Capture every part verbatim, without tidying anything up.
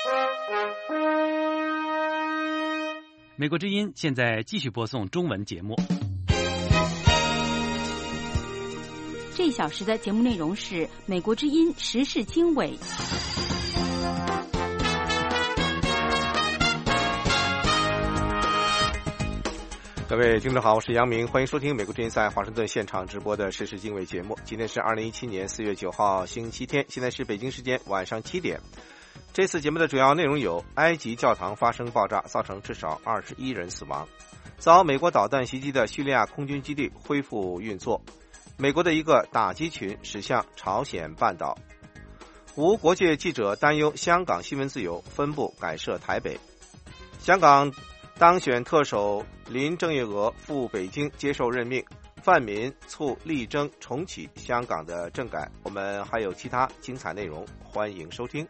美国之音现在继续播送中文节目。 这一小时的节目内容是美国之音时事经纬。 各位听众好，我是杨明，欢迎收听美国之音在华盛顿现场直播的时事经纬节目。今天是二零一七年四月九号星期天，现在是北京时间晚上七点。这次节目的主要内容有：埃及教堂发生爆炸，造成至少二十一人死亡；遭美国导弹袭击的叙利亚空军基地恢复运作；美国的一个打击群驶向朝鲜半岛；无国界记者担忧香港新闻自由分部改设台北；香港当选特首林郑月娥赴北京接受任命，泛民促力争重启香港的政改。我们还有其他精彩内容，欢迎收听。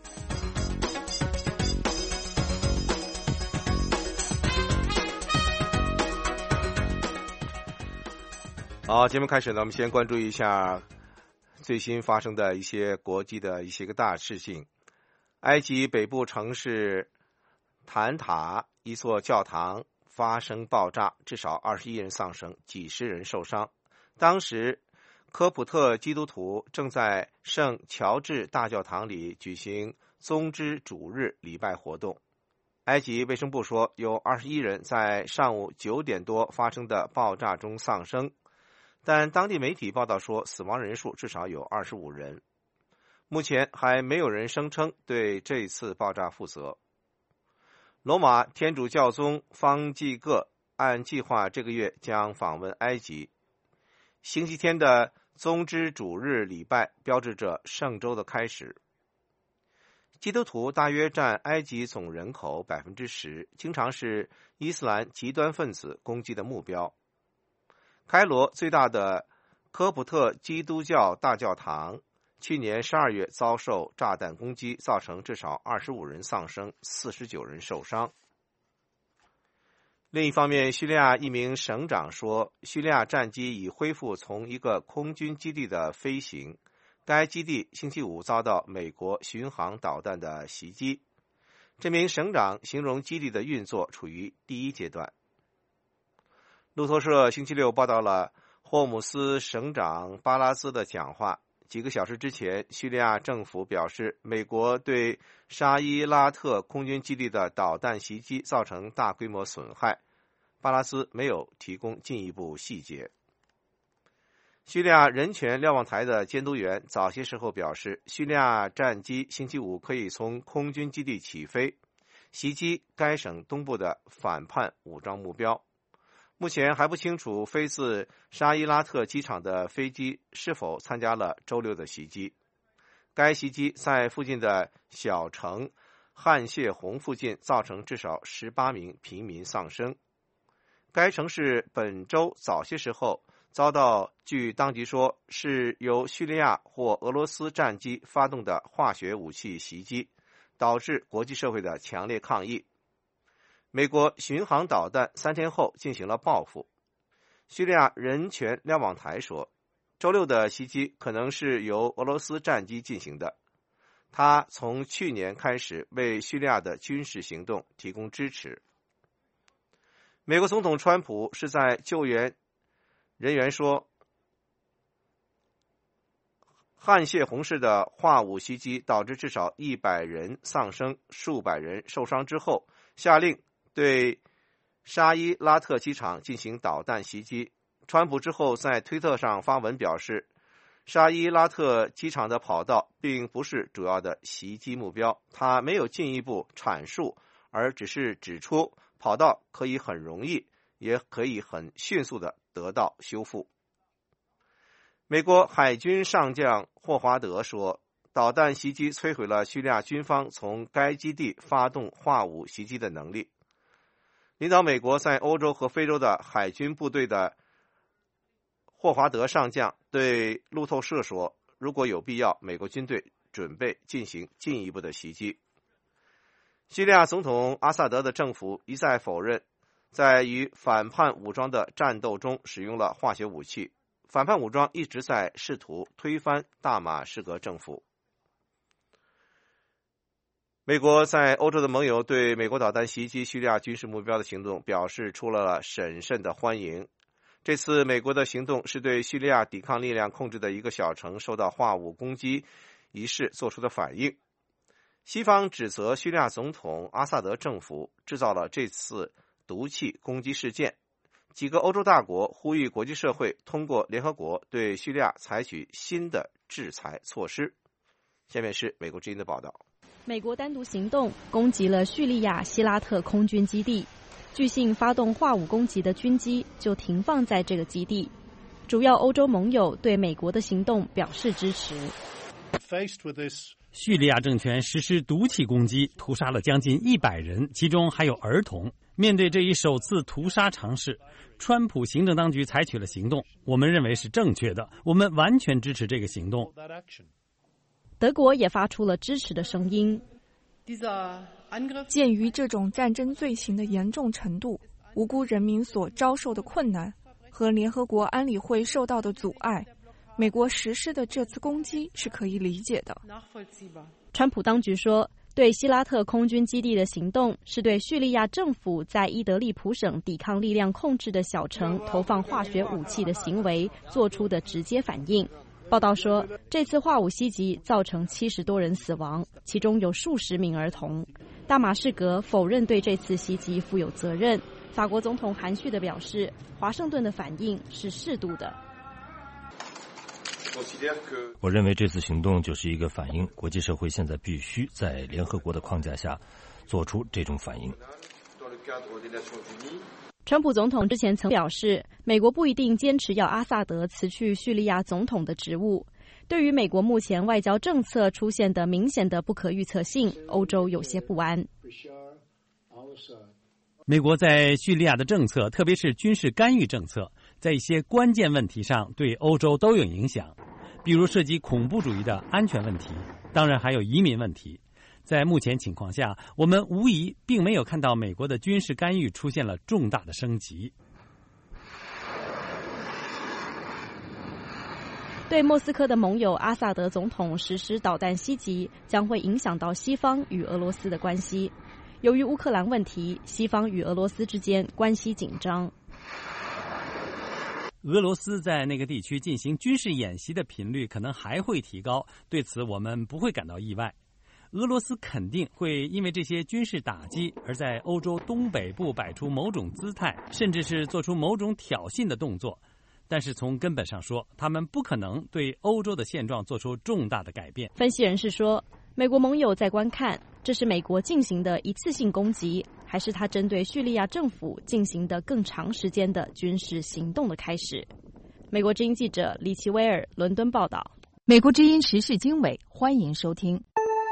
好，节目开始呢，我们先关注一下最新发生的一些国际的一些个大事情。埃及北部城市坦塔一座教堂发生爆炸，至少二十一人丧生，几十人受伤。当时科普特基督徒正在圣乔治大教堂里举行宗之主日礼拜活动。埃及卫生部说，有二十一人在上午九点多发生的爆炸中丧生，但当地媒体报道说死亡人数至少有二十五人。目前还没有人声称对这次爆炸负责。罗马天主教宗方济各按计划这个月将访问埃及。星期天的宗之主日礼拜标志着圣周的开始。基督徒大约占埃及总人口 百分之十， 经常是伊斯兰极端分子攻击的目标。开罗最大的科普特基督教大教堂去年十二月遭受炸弹攻击，造成至少二十五人丧生，四十九人受伤。另一方面，叙利亚一名省长说，叙利亚战机已恢复从一个空军基地的飞行，该基地星期五遭到美国巡航导弹的袭击。这名省长形容基地的运作处于第一阶段。路透社星期六报道了霍姆斯省长巴拉兹的讲话。几个小时之前，叙利亚政府表示，美国对沙伊拉特空军基地的导弹袭击造成大规模损害。巴拉斯没有提供进一步细节。叙利亚人权瞭望台的监督员早些时候表示，叙利亚战机星期五可以从空军基地起飞，袭击该省东部的反叛武装目标。目前还不清楚飞自沙伊拉特机场的飞机是否参加了周六的袭击。该袭击在附近的小城汉谢洪附近造成至少十八名平民丧生。该城市本周早些时候遭到据当局说是由叙利亚或俄罗斯战机发动的化学武器袭击，导致国际社会的强烈抗议。美国巡航导弹三天后进行了报复。叙利亚人权瞭望台说，周六的袭击可能是由俄罗斯战机进行的。他从去年开始为叙利亚的军事行动提供支持。美国总统川普是在救援人员说，汉谢洪市的化武袭击导致至少一百人丧生，数百人受伤之后，下令对沙伊拉特机场进行导弹袭击。川普之后在推特上发文表示，沙伊拉特机场的跑道并不是主要的袭击目标，他没有进一步阐述，而只是指出跑道可以很容易也可以很迅速地得到修复。美国海军上将霍华德说，导弹袭击摧毁了叙利亚军方从该基地发动化武袭击的能力。领导美国在欧洲和非洲的海军部队的霍华德上将对路透社说，如果有必要，美国军队准备进行进一步的袭击。叙利亚总统阿萨德的政府一再否认在与反叛武装的战斗中使用了化学武器，反叛武装一直在试图推翻大马士革政府。 美国在欧洲的盟友对美国导弹袭击叙利亚军事目标的行动表示出了审慎的欢迎。这次美国的行动是对叙利亚抵抗力量控制的一个小城受到化武攻击一事做出的反应。西方指责叙利亚总统阿萨德政府制造了这次毒气攻击事件。几个欧洲大国呼吁国际社会通过联合国对叙利亚采取新的制裁措施。下面是美国之音的报道。 美国单独行动攻击了叙利亚希拉特空军基地，据信发动化武攻击的军机就停放在这个基地。主要欧洲盟友对美国的行动表示支持。 叙利亚政权实施毒气攻击，屠杀了将近一百人，其中还有儿童。面对这一首次屠杀尝试，川普行政当局采取了行动，我们认为是正确的，我们完全支持这个行动。 德国也发出了支持的声音。 鉴于这种战争罪行的严重程度、无辜人民所遭受的困难和联合国安理会受到的阻碍，美国实施的这次攻击是可以理解的。 川普当局说，对希拉特空军基地的行动是对叙利亚政府在伊德利卜省抵抗力量控制的小城投放化学武器的行为做出的直接反应。报道说，这次化武袭击造成七十多人死亡，其中有数十名儿童。大马士革否认对这次袭击负有责任。法国总统含蓄地表示，华盛顿的反应是适度的。 我认为这次行动就是一个反应，国际社会现在必须在联合国的框架下做出这种反应。 川普总统之前曾表示，美国不一定坚持要阿萨德辞去叙利亚总统的职务。对于美国目前外交政策出现的明显的不可预测性，欧洲有些不安。 美国在叙利亚的政策，特别是军事干预政策，在一些关键问题上对欧洲都有影响，比如涉及恐怖主义的安全问题，当然还有移民问题。在目前情况下，我们无疑并没有看到美国的军事干预出现了重大的升级。 对莫斯科的盟友阿萨德总统实施导弹袭击，将会影响到西方与俄罗斯的关系。由于乌克兰问题，西方与俄罗斯之间关系紧张。 俄罗斯在那个地区进行军事演习的频率可能还会提高，对此我们不会感到意外。俄罗斯肯定会因为这些军事打击而在欧洲东北部摆出某种姿态，甚至是做出某种挑衅的动作。但是从根本上说，他们不可能对欧洲的现状做出重大的改变。 分析人士说，美国盟友在观看，这是美国进行的一次性攻击，还是他针对叙利亚政府进行的更长时间的军事行动的开始。美国之音记者李奇威尔伦敦报道。 美国之音时事经纬，欢迎收听。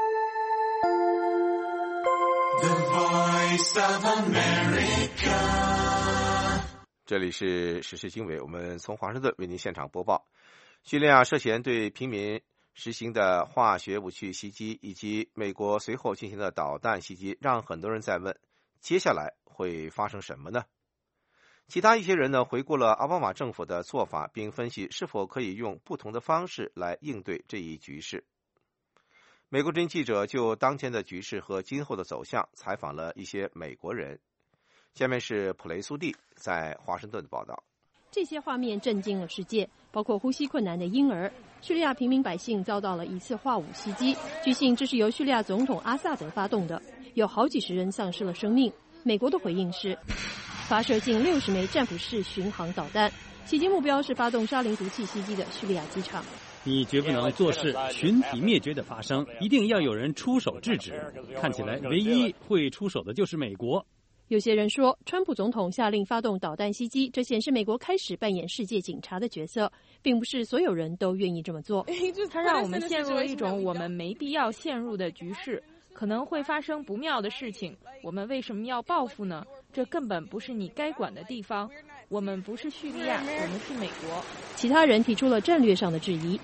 The Voice of America。 这里是时事经纬，我们从华盛顿为您现场播报。叙利亚涉嫌对平民实行的化学武器袭击，以及美国随后进行的导弹袭击，让很多人在问，接下来会发生什么呢？其他一些人呢，回顾了奥巴马政府的做法，并分析是否可以用不同的方式来应对这一局势。美国之音记者就当前的局势和今后的走向采访了一些美国人。下面是普雷苏蒂在华盛顿的报道。 这些画面震惊了世界，包括呼吸困难的婴儿。叙利亚平民百姓遭到了一次化武袭击，据信这是由叙利亚总统阿萨德发动的，有好几十人丧失了生命。美国的回应是发射近六十枚战斧式巡航导弹，袭击目标是发动沙林毒气袭击的叙利亚机场。 你绝不能坐视群体灭绝的发生，一定要有人出手制止。看起来唯一会出手的就是美国。 有些人说，川普总统下令发动导弹袭击，这显示美国开始扮演世界警察的角色，并不是所有人都愿意这么做。 它让我们陷入了一种我们没必要陷入的局势，可能会发生不妙的事情。我们为什么要报复呢？这根本不是你该管的地方。我们不是叙利亚，我们是美国。 其他人提出了战略上的质疑。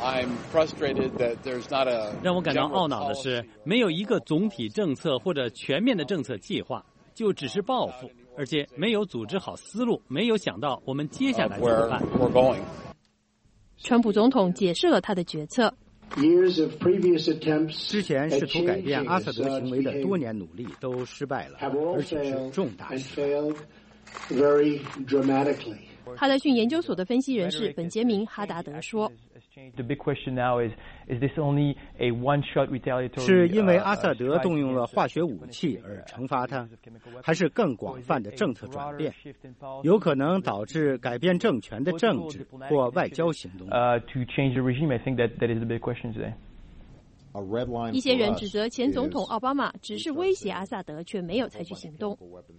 让我感到懊恼的是，没有一个总体政策或者全面的政策计划，就只是报复，而且没有组织好思路，没有想到我们接下来怎么办。 川普总统解释了他的决策。 之前试图改变阿萨德行为的多年努力都失败了，而且是重大失败。 哈德逊研究所的分析人士本杰明·哈达德说， 是因为阿萨德动用了化学武器而惩罚他，还是更广泛的政策转变，有可能导致改变政权的政治或外交行动？ 一些人指责前总统奥巴马只是威胁阿萨德，却没有采取行动。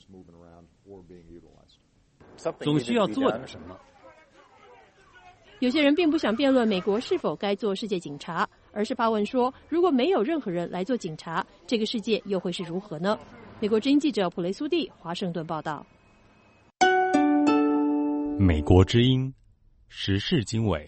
总需要做点什么。 有些人并不想辩论美国是否该做世界警察，而是发问说，如果没有任何人来做警察，这个世界又会是如何呢？美国之音记者普雷苏蒂华盛顿报道。 美国之音时事经纬。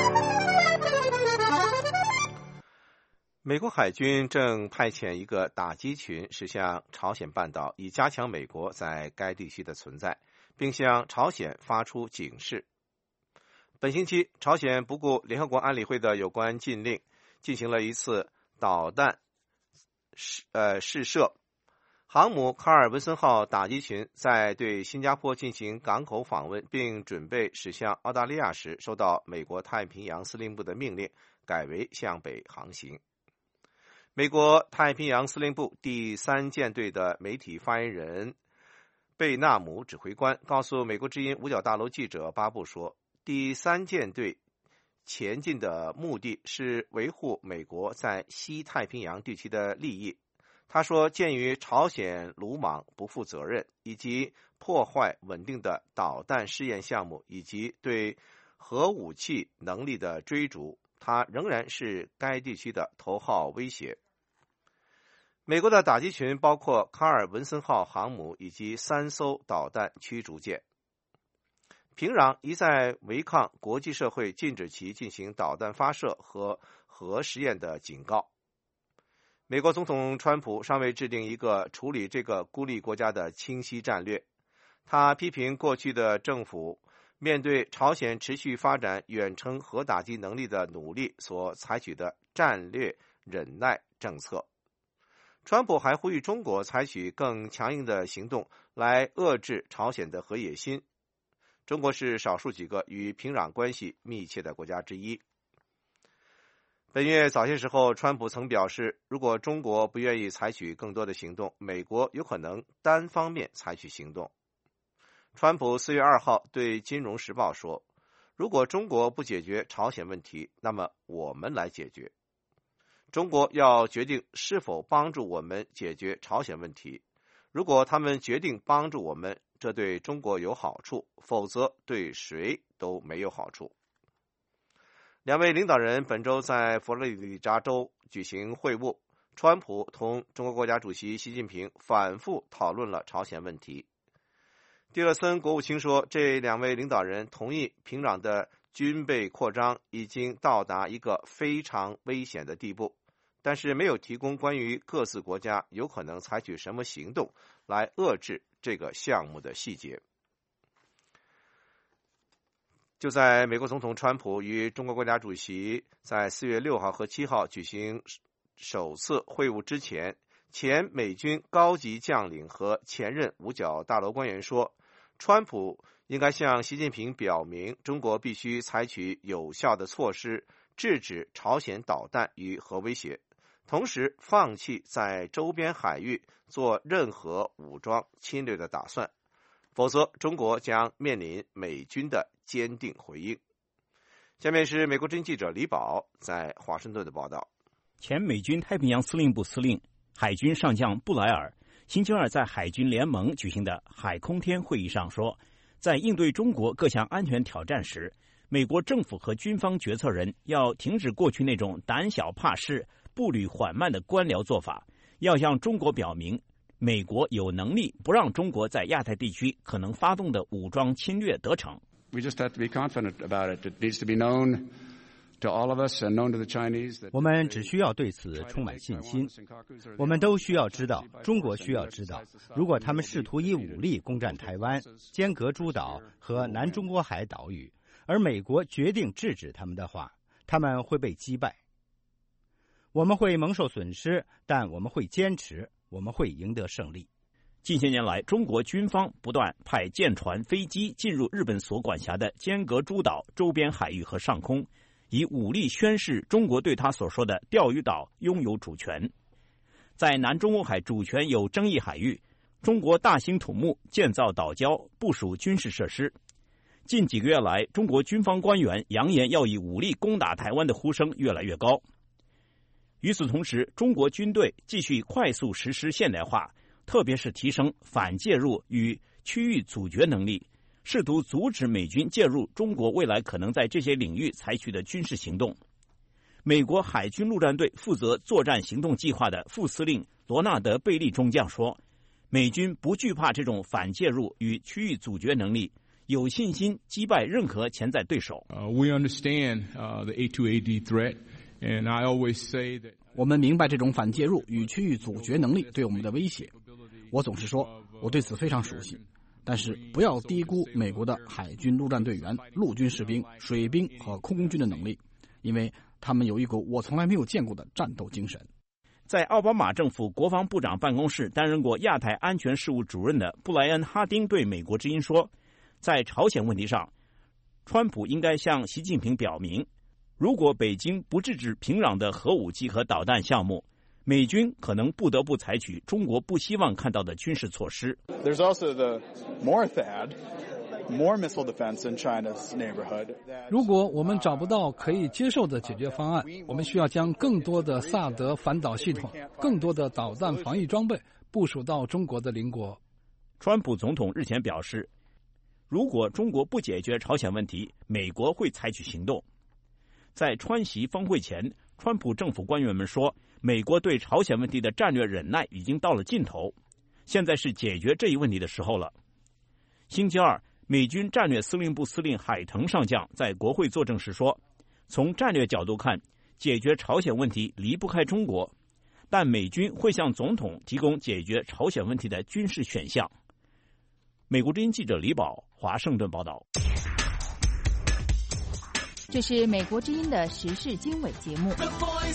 美国海军正派遣一个打击群驶向朝鲜半岛，以加强美国在该地区的存在，并向朝鲜发出警示。本星期，朝鲜不顾联合国安理会的有关禁令，进行了一次导弹呃试射。航母卡尔文森号打击群在对新加坡进行港口访问，并准备驶向澳大利亚时，收到美国太平洋司令部的命令，改为向北航行。美国太平洋司令部第三舰队的媒体发言人贝纳姆指挥官告诉美国之音五角大楼记者巴布说，第三舰队前进的目的是维护美国在西太平洋地区的利益。他说，鉴于朝鲜鲁莽、不负责任以及破坏稳定的导弹试验项目，以及对核武器能力的追逐，它仍然是该地区的头号威胁。美国的打击群包括卡尔文森号航母以及三艘导弹驱逐舰。平壤一再违抗国际社会禁止其进行导弹发射和核实验的警告。美国总统川普尚未制定一个处理这个孤立国家的清晰战略。他批评过去的政府面对朝鲜持续发展远程核打击能力的努力所采取的战略忍耐政策。川普还呼吁中国采取更强硬的行动来遏制朝鲜的核野心。中国是少数几个与平壤关系密切的国家之一。本月早些时候，川普曾表示，如果中国不愿意采取更多的行动，美国有可能单方面采取行动。川普四月二号对《金融时报》说，如果中国不解决朝鲜问题，那么我们来解决。中国要决定是否帮助我们解决朝鲜问题。如果他们决定帮助我们，这对中国有好处，否则对谁都没有好处。两位领导人本周在佛罗里达州举行会晤，川普同中国国家主席习近平反复讨论了朝鲜问题。蒂勒森国务卿说，这两位领导人同意平壤的军备扩张已经到达一个非常危险的地步，但是没有提供关于各自国家有可能采取什么行动来遏制这个项目的细节。就在美国总统川普与中国国家主席在四月六号和七号举行首次会晤之前，前美军高级将领和前任五角大楼官员说，川普应该向习近平表明，中国必须采取有效的措施制止朝鲜导弹与核威胁，同时放弃在周边海域做任何武装侵略的打算，否则中国将面临美军的坚定回应。下面是美国之音记者李宝在华盛顿的报道。 前美军太平洋司令部司令、海军上将布莱尔星期二在海军联盟举行的海空天会议上说，在应对中国各项安全挑战时，美国政府和军方决策人要停止过去那种胆小怕事、步履缓慢的官僚做法，要向中国表明，美国有能力不让中国在亚太地区可能发动的武装侵略得逞。 We just have to be confident about it. It needs to be known to all of us and known to the Chinese. 我们只需要对此充满信心。我们都需要知道，中国需要知道，如果他们试图以武力攻占台湾、尖阁诸岛和南中国海岛屿，而美国决定制止他们的话，他们会被击败。 我们会蒙受损失，但我们会坚持，我们会赢得胜利。 近些年来，中国军方不断派舰船、飞机进入日本所管辖的尖阁诸岛周边海域和上空，以武力宣示中国对他所说的钓鱼岛拥有主权。在南中国海主权有争议海域，中国大兴土木建造岛礁，部署军事设施。近几个月来，中国军方官员扬言要以武力攻打台湾的呼声越来越高。与此同时，中国军队继续快速实施现代化，特别是提升反介入与区域阻绝能力，试图阻止美军介入中国未来可能在这些领域采取的军事行动。美国海军陆战队负责作战行动计划的副司令罗纳德·贝利中将说，美军不惧怕这种反介入与区域阻绝能力，有信心击败任何潜在对手。 Uh, we understand uh, the A two A D threat, and I always say that 我们明白这种反介入与区域阻绝能力对我们的威胁。我总是说，我对此非常熟悉。但是不要低估美国的海军陆战队员、陆军士兵、水兵和空军的能力，因为他们有一股我从来没有见过的战斗精神。 在奥巴马政府国防部长办公室担任过亚太安全事务主任的布莱恩·哈丁对美国之音说，在朝鲜问题上，川普应该向习近平表明，如果北京不制止平壤的核武器和导弹项目，美军可能不得不采取中国不希望看到的军事措施。 There's also the more T H A D, more missile defense in China's neighborhood. 如果我们找不到可以接受的解决方案，我们需要将更多的萨德反导系统、更多的导弹防御装备部署到中国的邻国。 川普总统日前表示，如果中国不解决朝鲜问题，美国会采取行动。在川习峰会前，川普政府官员们说，美国对朝鲜问题的战略忍耐已经到了尽头，现在是解决这一问题的时候了。星期二，美军战略司令部司令海腾上将在国会作证时说，从战略角度看，解决朝鲜问题离不开中国，但美军会向总统提供解决朝鲜问题的军事选项。美国之音记者李宝，华盛顿报道。 这是美国之音的时事经纬节目。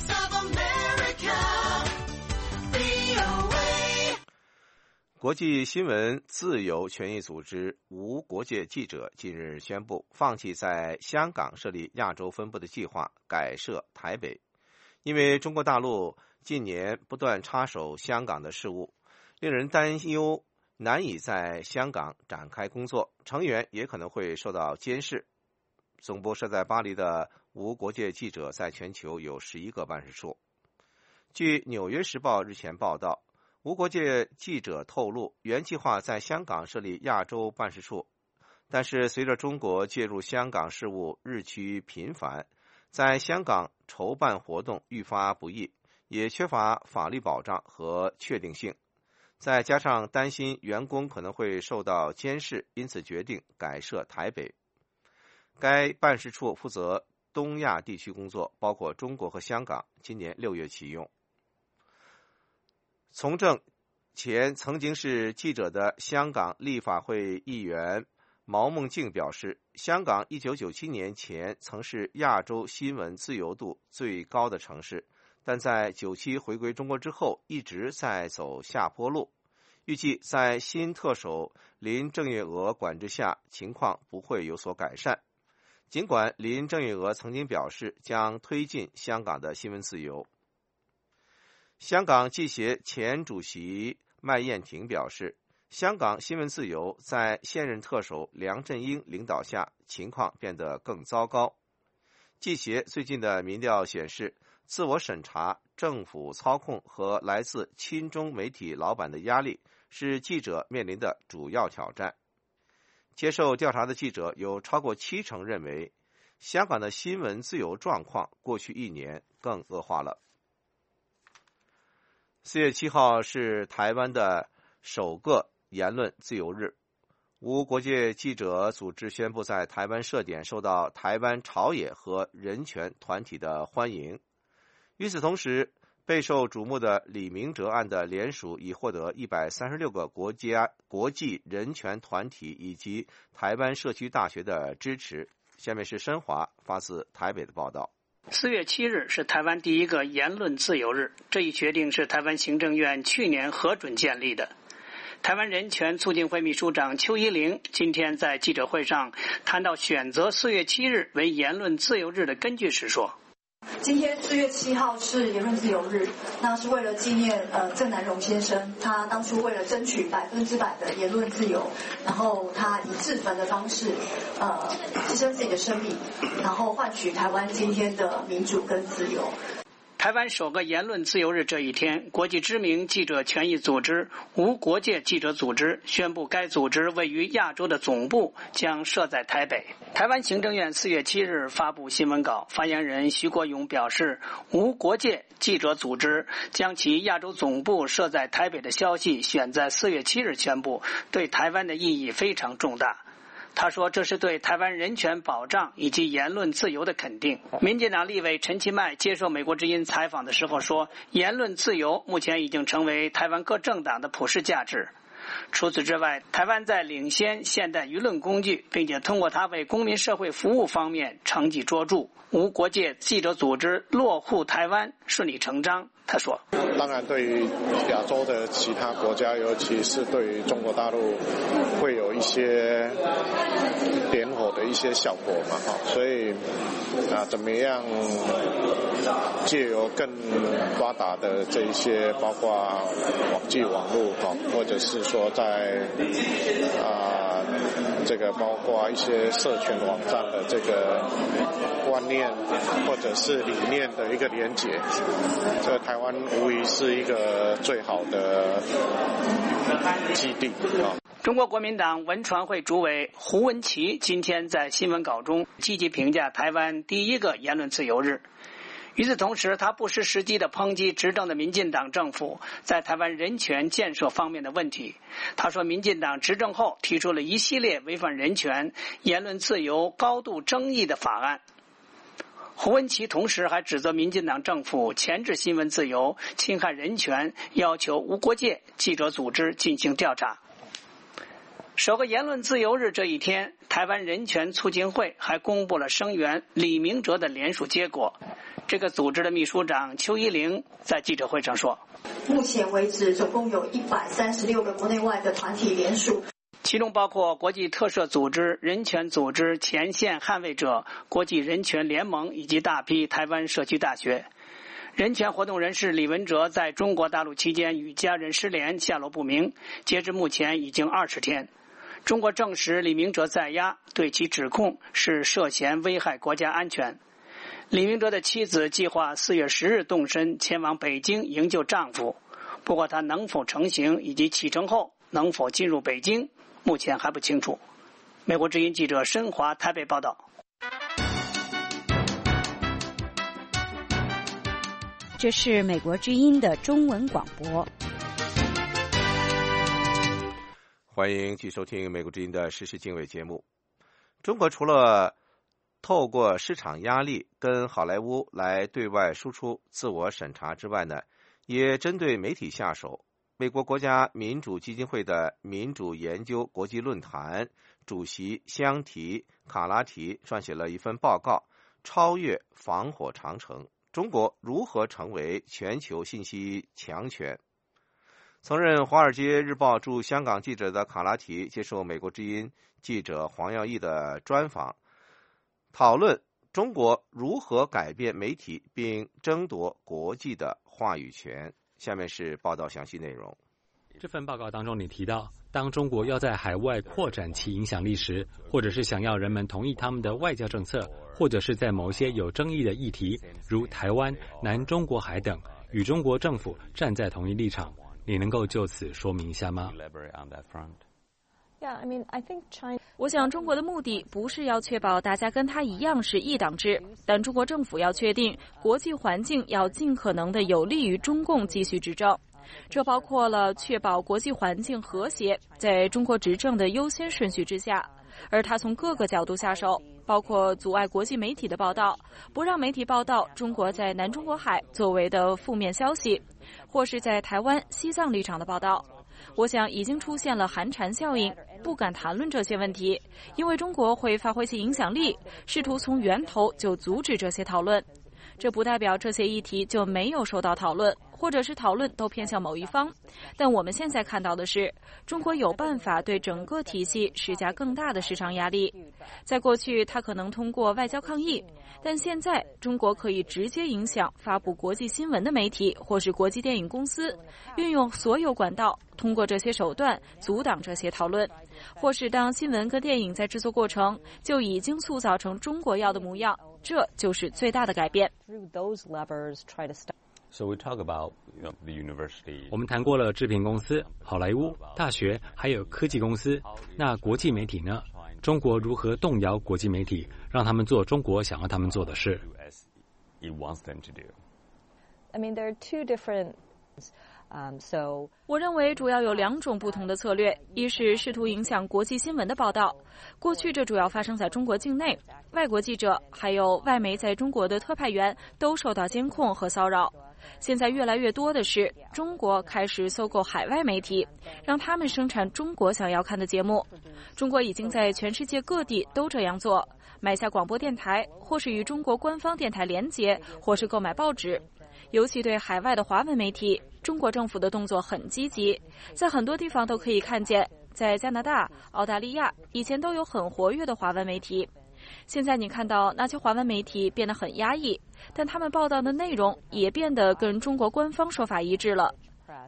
国际新闻自由权益组织无国界记者近日宣布，放弃在香港设立亚洲分部的计划，改设台北。因为中国大陆近年不断插手香港的事务，令人担忧难以在香港展开工作，成员也可能会受到监视。总部设在巴黎的无国界记者在全球有十一个办事处。据《纽约时报》日前报道，无国界记者透露，原计划在香港设立亚洲办事处，但是随着中国介入香港事务日趋频繁，在香港筹办活动愈发不易，也缺乏法律保障和确定性，再加上担心员工可能会受到监视，因此决定改设台北。该办事处负责东亚地区工作，包括中国和香港，今年六月启用。从政前曾经是记者的香港立法会议员毛孟静表示，香港一九九七年前曾是亚洲新闻自由度最高的城市，但在九七回归中国之后一直在走下坡路，预计在新特首林郑月娥管制下情况不会有所改善。尽管林郑月娥曾经表示将推进香港的新闻自由。香港记协前主席麦燕庭表示，香港新闻自由在现任特首梁振英领导下情况变得更糟糕。记协最近的民调显示，自我审查、政府操控和来自亲中媒体老板的压力是记者面临的主要挑战。接受调查的记者有超过七成认为，香港的新闻自由状况过去一年更恶化了。四月七号是台湾的首个言论自由日，无国界记者组织宣布在台湾设点，受到台湾朝野和人权团体的欢迎。与此同时，备受瞩目的李明哲案的联署已获得一百三十六个国家国际人权团体以及台湾社区大学的支持。下面是申华发自台北的报道。 四月七日是台湾第一个言论自由日，这一决定是台湾行政院去年核准建立的。台湾人权促进会秘书长邱依玲今天在记者会上谈到选择四月七日为言论自由日的根据时说， 今天四月七号是言论自由日，那是为了纪念呃郑南榕先生，他当初为了争取百分之百的言论自由，然后他以自焚的方式呃牺牲自己的生命，然后换取台湾今天的民主跟自由。 台湾首个言论自由日这一天，国际知名记者权益组织无国界记者组织宣布，该组织位于亚洲的总部将设在台北。台湾行政院四月七日发布新闻稿，发言人徐国勇表示，无国界记者组织将其亚洲总部设在台北的消息选在四月七日宣布，对台湾的意义非常重大。他说，这是对台湾人权保障以及言论自由的肯定。民进党立委陈其迈接受美国之音采访的时候说，言论自由目前已经成为台湾各政党的普世价值。除此之外，台湾在领先现代舆论工具，并且通过它为公民社会服务方面成绩卓著。无国界记者组织落户台湾顺理成章。他说， 当然对于亚洲的其他国家，尤其是对于中国大陆会有一些点火的一些效果嘛，所以啊，怎么样借由更发达的这一些包括网际网络或者是说在啊这个包括一些社群网站的这个观念或者是理念的一个连结，这个台湾无疑是一个最好的基地啊。 中国国民党文传会主委胡文琦今天在新闻稿中积极评价台湾第一个言论自由日。与此同时，他不失时机地抨击执政的民进党政府在台湾人权建设方面的问题。他说，民进党执政后提出了一系列违反人权、言论自由高度争议的法案。胡文琦同时还指责民进党政府钳制新闻自由、侵害人权，要求无国界记者组织进行调查。首个言论自由日这一天，台湾人权促进会还公布了声援李明哲的联署结果。这个组织的秘书长邱依玲在记者会上说， 目前为止总共有一百三十六个国内外的团体联署， 其中包括国际特赦组织、人权组织、前线捍卫者、国际人权联盟以及大批台湾社区大学。人权活动人士李文哲在中国大陆期间与家人失联，下落不明，截至目前已经二十天。中国证实李明哲在押，对其指控是涉嫌危害国家安全。李明哲的妻子计划四月十日动身前往北京营救丈夫，不过他能否成行以及启程后能否进入北京，目前还不清楚。美国之音记者申华台北报道。 这是美国之音的中文广播。 欢迎继续收听美国之音的时事经纬节目。中国除了透过市场压力跟好莱坞来对外输出自我审查之外呢，也针对媒体下手。美国国家民主基金会的民主研究国际论坛主席香缇卡拉提撰写了一份报告，超越防火长城，中国如何成为全球信息强权。曾任《华尔街日报》驻香港记者的卡拉提接受美国之音记者黄耀义的专访，讨论中国如何改变媒体并争夺国际的话语权。下面是报道详细内容。 这份报告当中你提到，当中国要在海外扩展其影响力时，或者是想要人们同意他们的外交政策，或者是在某些有争议的议题，如台湾、南中国海等，与中国政府站在同一立场，你能够就此说明一下吗？ 我想中国的目的不是要确保大家跟他一样是一党制，但中国政府要确定国际环境要尽可能的有利于中共继续执政，这包括了确保国际环境和谐在中国执政的优先顺序之下，而他从各个角度下手，包括阻碍国际媒体的报道，不让媒体报道中国在南中国海作为的负面消息，或是在台湾、西藏立场的报道。我想已经出现了寒蝉效应，不敢谈论这些问题，因为中国会发挥其影响力，试图从源头就阻止这些讨论。 这不代表这些议题就没有受到讨论，或者是讨论都偏向某一方。但我们现在看到的是，中国有办法对整个体系施加更大的市场压力。在过去，它可能通过外交抗议，但现在中国可以直接影响发布国际新闻的媒体或是国际电影公司，运用所有管道，通过这些手段阻挡这些讨论，或是当新闻跟电影在制作过程就已经塑造成中国要的模样，这就是最大的改变。 So we talk about, you know, the university. 我们谈过了制片公司、好莱坞、大学，还有科技公司。那国际媒体呢？中国如何动摇国际媒体，让他们做中国想要他们做的事 It wants them to do. I mean, there are two different. Um, so 我认为主要有两种不同的策略，一是试图影响国际新闻的报道，过去这主要发生在中国境内，外国记者还有外媒在中国的特派员都受到监控和骚扰。现在越来越多的是中国开始搜购海外媒体，让他们生产中国想要看的节目。中国已经在全世界各地都这样做，买下广播电台，或是与中国官方电台连结，或是购买报纸。尤其对海外的华文媒体，中国政府的动作很积极，在很多地方都可以看见，在加拿大、澳大利亚以前都有很活跃的华文媒体。现在你看到那些华文媒体变得很压抑，但他们报道的内容也变得跟中国官方说法一致了。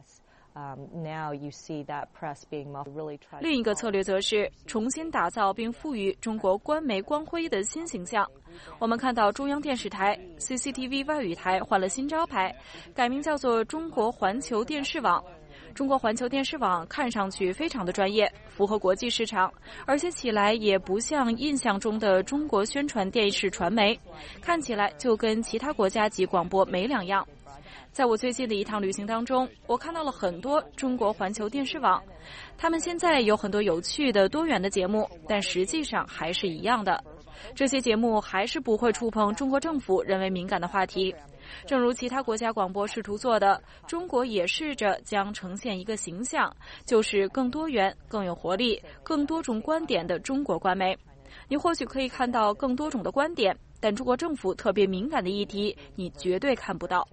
另一个策略则是重新打造并赋予中国官媒光辉的新形象。我们看到中央电视台 C C T V 外语台换了新招牌，改名叫做中国环球电视网。中国环球电视网看上去非常的专业，符合国际市场，而且起来也不像印象中的中国宣传电视传媒，看起来就跟其他国家级广播没两样。在我最近的一趟旅行当中，我看到了很多中国环球电视网，他们现在有很多有趣的多元的节目，但实际上还是一样的。这些节目还是不会触碰中国政府认为敏感的话题。正如其他国家广播试图做的，中国也试着将呈现一个形象，就是更多元、更有活力、更多种观点的中国官媒。你或许可以看到更多种的观点，但中国政府特别敏感的议题，你绝对看不到。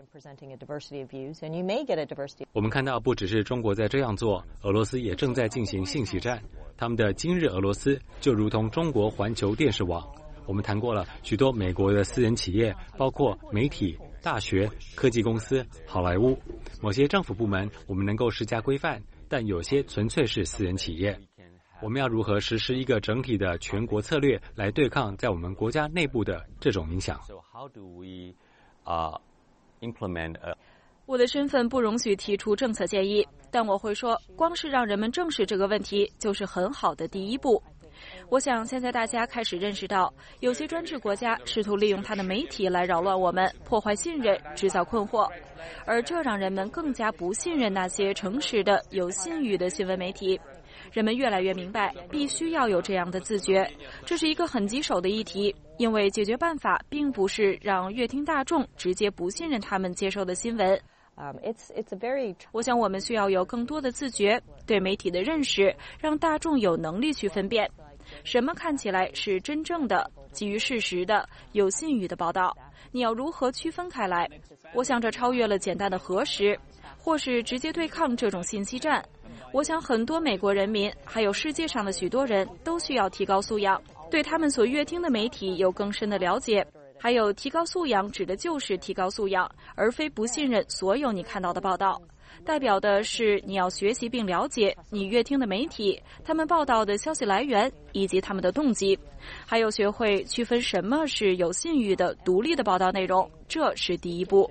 我们看到，不只是中国在这样做，俄罗斯也正在进行信息战。他们的今日俄罗斯就如同中国环球电视网。我们谈过了许多美国的私人企业，包括媒体、大学、科技公司、好莱坞。某些政府部门我们能够施加规范，但有些纯粹是私人企业。我们要如何实施一个整体的全国策略来对抗在我们国家内部的这种影响？ So how do we, uh, implement a... 我的身份不容许提出政策建议，但我会说，光是让人们正视这个问题就是很好的第一步。我想现在大家开始认识到，有些专制国家试图利用它的媒体来扰乱我们，破坏信任，制造困惑，而这让人们更加不信任那些诚实的、有信誉的新闻媒体。人们越来越明白，必须要有这样的自觉，这是一个很棘手的议题，因为解决办法并不是让乐听大众直接不信任他们接受的新闻。 Um, it's, it's a very... 我想我们需要有更多的自觉，对媒体的认识，让大众有能力去分辨什么看起来是真正的、基于事实的、有信誉的报道，你要如何区分开来？我想这超越了简单的核实，或是直接对抗这种信息战。我想很多美国人民，还有世界上的许多人都需要提高素养，对他们所阅听的媒体有更深的了解。还有提高素养指的就是提高素养，而非不信任所有你看到的报道。代表的是你要学习并了解你阅听的媒体，他们报道的消息来源以及他们的动机，还有学会区分什么是有信誉的独立的报道内容，这是第一步。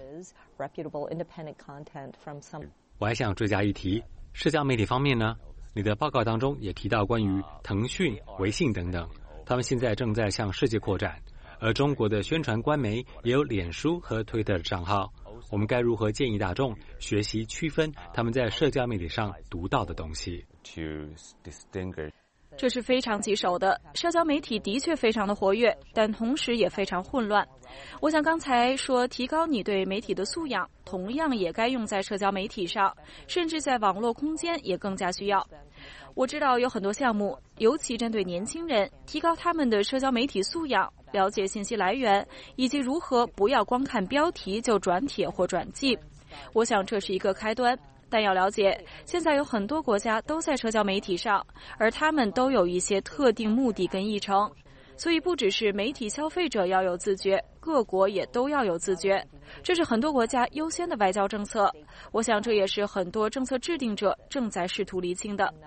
我还想追加一提，社交媒体方面呢，你的报告当中也提到关于腾讯、微信等等，他们现在正在向世界扩展，而中国的宣传官媒也有脸书和推特的账号。我们该如何建议大众学习区分他们在社交媒体上读到的东西？ 这是非常棘手的。社交媒体的确非常的活跃，但同时也非常混乱。我想刚才说提高你对媒体的素养，同样也该用在社交媒体上，甚至在网络空间也更加需要。我知道有很多项目，尤其针对年轻人，提高他们的社交媒体素养，了解信息来源，以及如何不要光看标题就转帖或转寄。我想这是一个开端。但要了解，现在有很多国家都在社交媒体上，而他们都有一些特定目的跟议程，所以不只是媒体消费者要有自觉，各国也都要有自觉。这是很多国家优先的外交政策，我想这也是很多政策制定者正在试图厘清的。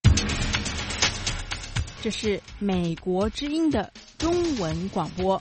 这是美国之音的中文广播。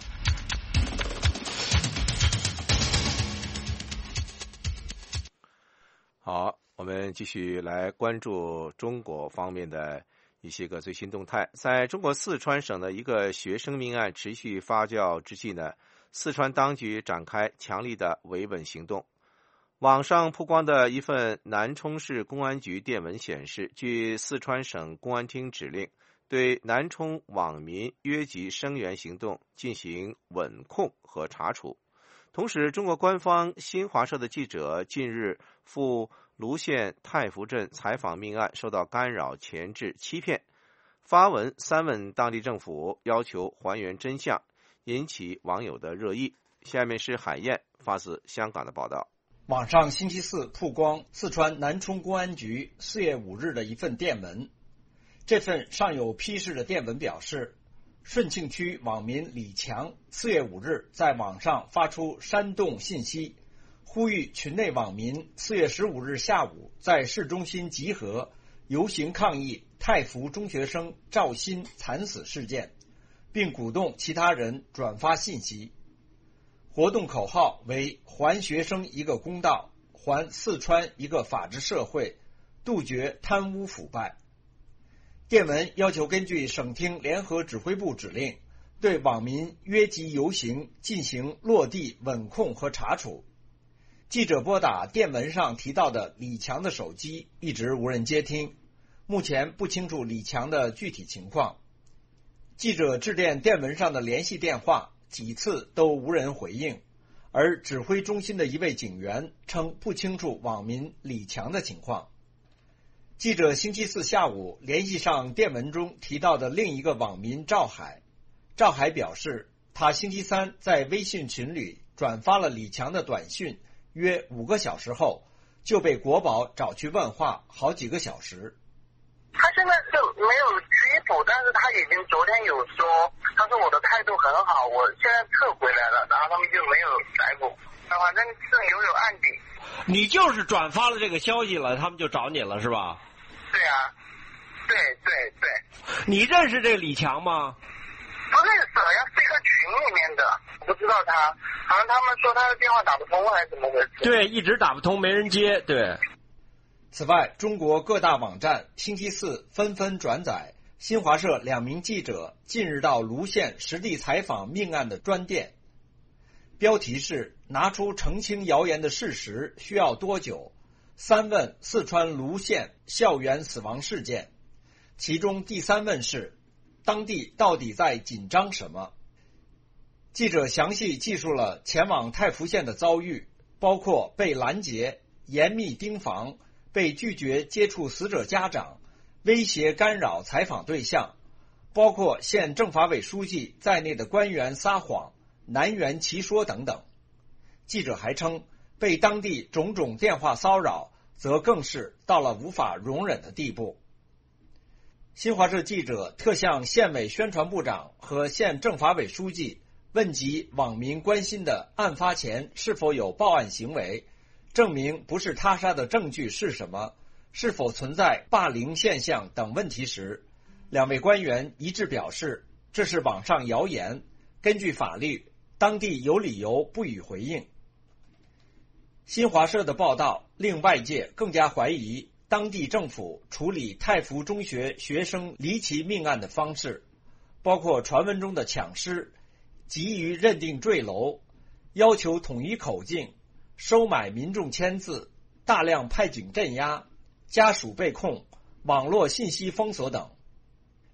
好，我们继续来关注中国方面的一些个最新动态。在中国四川省的一个学生命案持续发酵之际呢，四川当局展开强力的维稳行动。网上曝光的一份南充市公安局电文显示，据四川省公安厅指令，对南充网民约集声援行动进行稳控和查处。同时，中国官方新华社的记者近日赴泸县太福镇采访命案受到干扰、钳制、欺骗，发文三问当地政府，要求还原真相，引起网友的热议。下面是海燕发自香港的报道。 网上星期四曝光四川南充公安局四月五日的一份电文。这份上有批示的电文表示，顺庆区网民李强四月五日在网上发出煽动信息，呼吁群内网民四月十五日下午在市中心集合，游行抗议太福中学生赵鑫惨死事件，并鼓动其他人转发信息。活动口号为还学生一个公道，还四川一个法治社会，杜绝贪污腐败。电文要求根据省厅联合指挥部指令，对网民约集游行进行落地稳控和查处。记者拨打电文上提到的李强的手机一直无人接听，目前不清楚李强的具体情况。记者致电电文上的联系电话，几次都无人回应，而指挥中心的一位警员称不清楚网民李强的情况。记者星期四下午联系上电文中提到的另一个网民赵海，赵海表示，他星期三在微信群里转发了李强的短讯，约五个小时后就被国保找去问话好几个小时。 他现在是没有拘捕，但是他已经昨天有说，他说我的态度很好，我现在撤回来了，然后他们就没有逮捕，反正是留有案底。 你就是转发了这个消息了，他们就找你了是吧？ 对啊，对对对。 你认识这个李强吗？ 不认识，好像是一个群里面的，不知道他，好像他们说他的电话打不通还是怎么回事？ 对，一直打不通，没人接。对。 此外，中国各大网站星期四纷纷转载新华社两名记者近日到泸县实地采访命案的专电，标题是拿出澄清谣言的事实需要多久？三问四川泸县校园死亡事件，其中第三问是当地到底在紧张什么？记者详细记述了前往太福县的遭遇，包括被拦截、严密盯防、被拒绝接触死者家长、威胁干扰采访对象，包括县政法委书记在内的官员撒谎、难圆其说等等。记者还称，被当地种种电话骚扰，则更是到了无法容忍的地步。新华社记者特向县委宣传部长和县政法委书记问及网民关心的案发前是否有报案行为，证明不是他杀的证据是什么，是否存在霸凌现象等问题时，两位官员一致表示，这是网上谣言，根据法律，当地有理由不予回应。新华社的报道令外界更加怀疑当地政府处理太福中学学生离奇命案的方式，包括传闻中的抢尸、急于认定坠楼、要求统一口径、收买民众签字、大量派警镇压、家属被控、网络信息封锁等。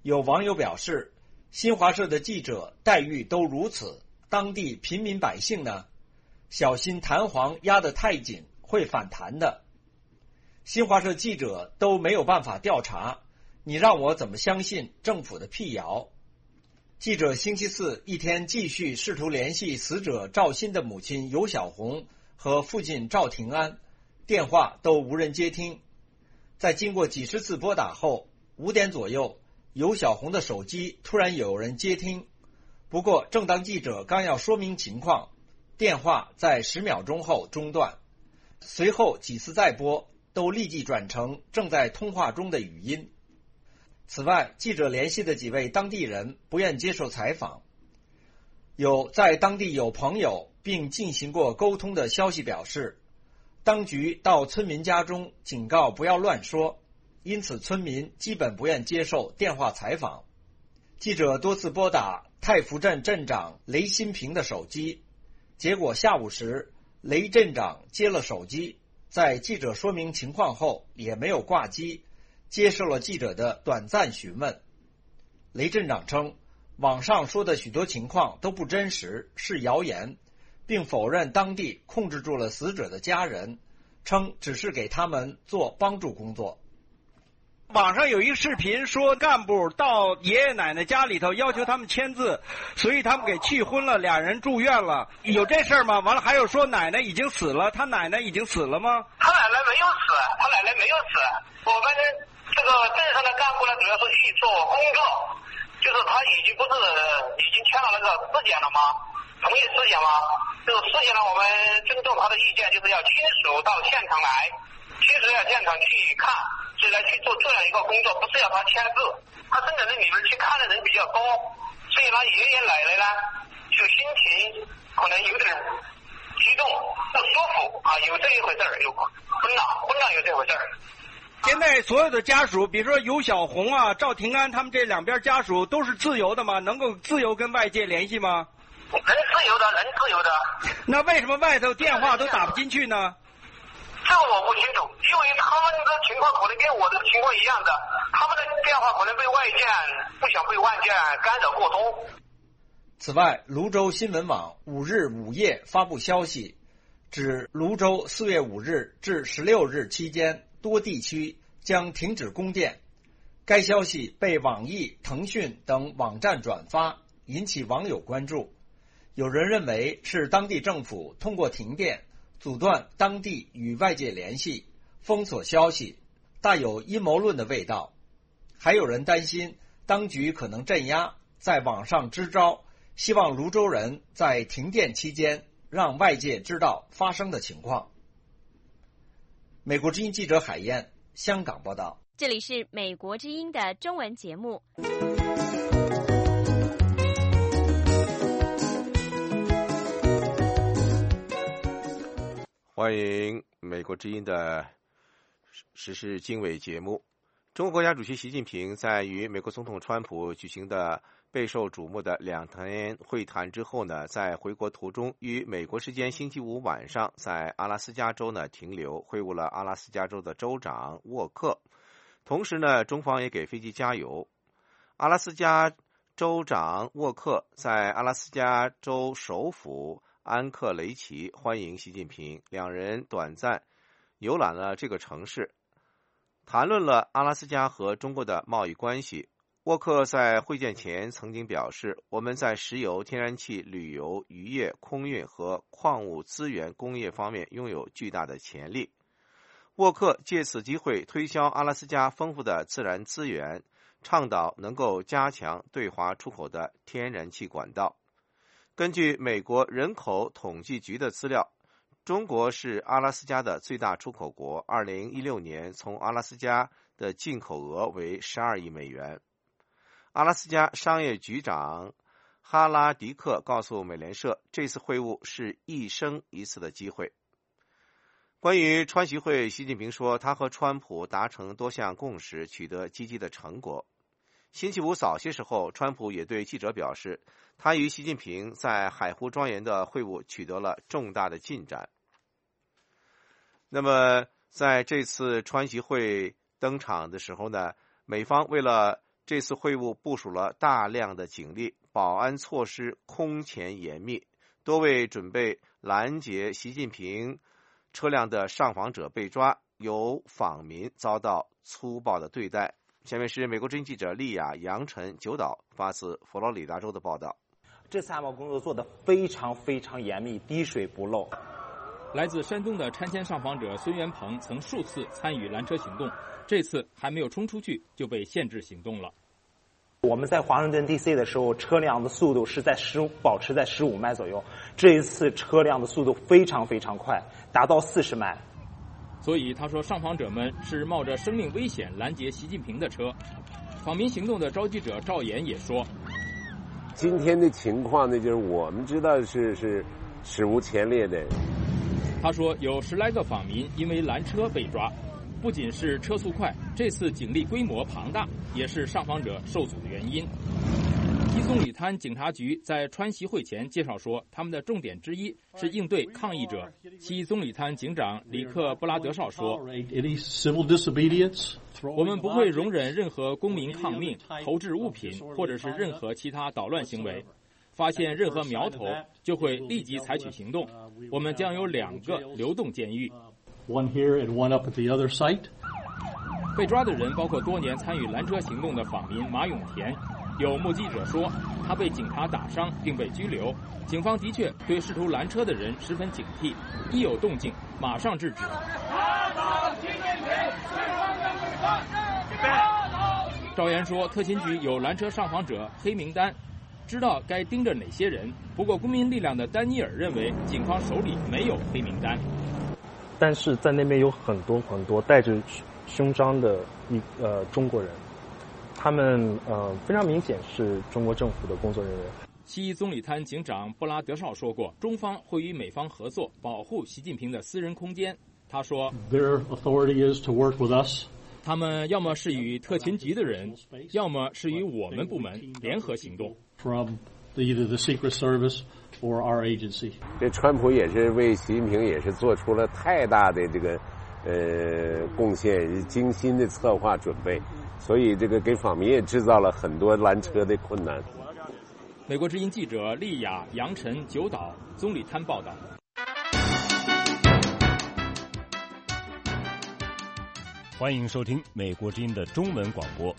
有网友表示，新华社的记者待遇都如此，当地平民百姓呢？小心弹簧压得太紧会反弹的。新华社记者都没有办法调查，你让我怎么相信政府的辟谣？记者星期四一天继续试图联系死者赵鑫的母亲尤小红和父亲赵廷安，电话都无人接听。在经过几十次拨打后，五点左右，尤小红的手机突然有人接听。不过，正当记者刚要说明情况，电话在十秒钟后中断，随后几次再拨都立即转成正在通话中的语音。此外，记者联系的几位当地人不愿接受采访。有在当地有朋友并进行过沟通的消息表示，当局到村民家中警告不要乱说，因此村民基本不愿接受电话采访。记者多次拨打太福镇镇长雷新平的手机，结果下午时雷镇长接了手机，在记者说明情况后也没有挂机，接受了记者的短暂询问。雷镇长称，网上说的许多情况都不真实，是谣言，并否认当地控制住了死者的家人，称只是给他们做帮助工作。 网上有一个视频说，干部到爷爷奶奶家里头要求他们签字，所以他们给气昏了，俩人住院了。有这事儿吗？完了还有说奶奶已经死了，他奶奶已经死了吗？ 他奶奶没有死，他奶奶没有死。我们这个镇上的干部呢，主要是去做工作，就是他已经不是已经签了那个尸检了吗？同意尸检吗？这个尸检呢，我们尊重他的意见，就是要亲属到现场来，亲属要现场去看。所以来去做这样一个工作，不是要他签字。他真的是里面去看的人比较多，所以呢，爷爷奶奶呢，就心情可能有点激动、不舒服啊，有这一回事儿，有昏了，昏了有这回事儿。 现在所有的家属，比如说尤小红啊、赵廷安他们这两边家属都是自由的吗？能够自由跟外界联系吗？ 人自由的，人自由的。 那为什么外头电话都打不进去呢？ 这个我不清楚，因为他们的情况可能跟我的情况一样的，他们的电话可能被外界不想被外界干扰过多。 此外，泸州新闻网五日午夜发布消息，指泸州四月五日至十六日期间，多地区将停止供电。该消息被网易、腾讯等网站转发，引起网友关注。有人认为是当地政府通过停电阻断当地与外界联系，封锁消息，大有阴谋论的味道。还有人担心当局可能镇压，在网上支招，希望泸州人在停电期间让外界知道发生的情况。美国之音记者海燕，香港报道。 这里是美国之音的中文节目。 欢迎美国之音的时事经纬节目。中国国家主席习近平在与美国总统川普举行的备受瞩目的两天会谈之后呢，在回国途中于美国时间星期五晚上在阿拉斯加州呢停留，会晤了阿拉斯加州的州长沃克。同时呢，中方也给飞机加油。阿拉斯加州长沃克在阿拉斯加州首府安克雷奇欢迎习近平，两人短暂游览了这个城市，谈论了阿拉斯加和中国的贸易关系。沃克在会见前曾经表示，我们在石油、天然气、旅游、渔业、空运和矿物资源工业方面拥有巨大的潜力。沃克借此机会推销阿拉斯加丰富的自然资源，倡导能够加强对华出口的天然气管道。根据美国人口统计局的资料，中国是阿拉斯加的最大出口国，二零一六年从阿拉斯加的进口额为十二亿美元。阿拉斯加商业局长哈拉迪克告诉美联社，这次会晤是一生一次的机会。关于川习会，习近平说他和川普达成多项共识，取得积极的成果。星期五早些时候，川普也对记者表示，他与习近平在海湖庄园的会晤取得了重大的进展。那么在这次川习会登场的时候呢，美方为了这次会晤部署了大量的警力，保安措施空前严密，多位准备拦截习近平车辆的上访者被抓，有访民遭到粗暴的对待。下面是美国之音记者丽亚、杨晨、九岛发自佛罗里达州的报道。 这次安保工作做得非常非常严密，滴水不漏。 来自山东的参签上访者孙元鹏曾数次参与拦车行动，这次还没有冲出去就被限制行动了。 我们在华盛顿 D C 的时候，车辆的速度是在十保持在十五迈左右，这一次车辆的速度非常非常快，达到四十迈。 所以他说，上访者们是冒着生命危险拦截习近平的车。访民行动的召集者赵岩也说， 今天的情况呢，就是我们知道是是史无前例的。 他说，有十来个访民因为拦车被抓。不仅是车速快，这次警力规模庞大，也是上访者受阻的原因。西松里滩警察局在川习会前介绍说，他们的重点之一是应对抗议者。西松里滩警长里克布拉德绍说，我们不会容忍任何公民抗命、投掷物品或者是任何其他捣乱行为。发现任何苗头，就会立即采取行动。我们将有两个流动监狱。 One here and one up at the other site. 被抓的人包括多年参与拦车行动的访民马永田。有目击者说，他被警察打伤并被拘留。警方的确对试图拦车的人十分警惕，一有动静马上制止。赵岩说，特勤局有拦车上访者黑名单，知道该盯着哪些人。不过，公民力量的丹尼尔认为，警方手里没有黑名单。 但是在那边有很多很多带着胸章的一呃中国人，他们呃非常明显是中国政府的工作人员。 西松里滩警长布拉德绍说过，中方会与美方合作，保护习近平的私人空间。他说 ，Their authority is to work with us. 他们要么是与特勤局的人，要么是与我们部门联合行动。 From either the Secret Service or our agency. 这川普也是为习近平也是做出了太大的这个呃贡献，精心的策划准备，所以这个给访民也制造了很多拦车的困难。 美国之音记者丽亚、杨晨、九岛、宗里滩报道。 欢迎收听美国之音的中文广播。